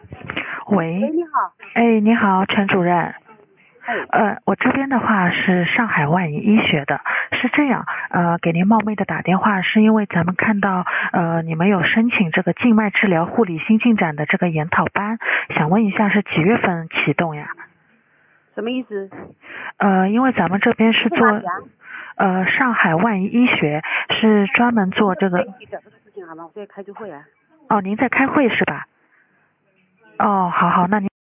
喂， 喂，你好。 哎，你好，陈主任。我这边的话是上海万怡医学的，是这样，给您冒昧的打电话，是因为咱们看到，你们有申请这个静脉治疗护理新进展的这个研讨班，想问一下是几月份启动呀？ 什么意思？ 因为咱们这边是做， 哪里啊？ 上海万怡医学是专门做这个。 具体的这个事情好吗？我在开个会啊。 哦，您在开会是吧？哦，好好，那您。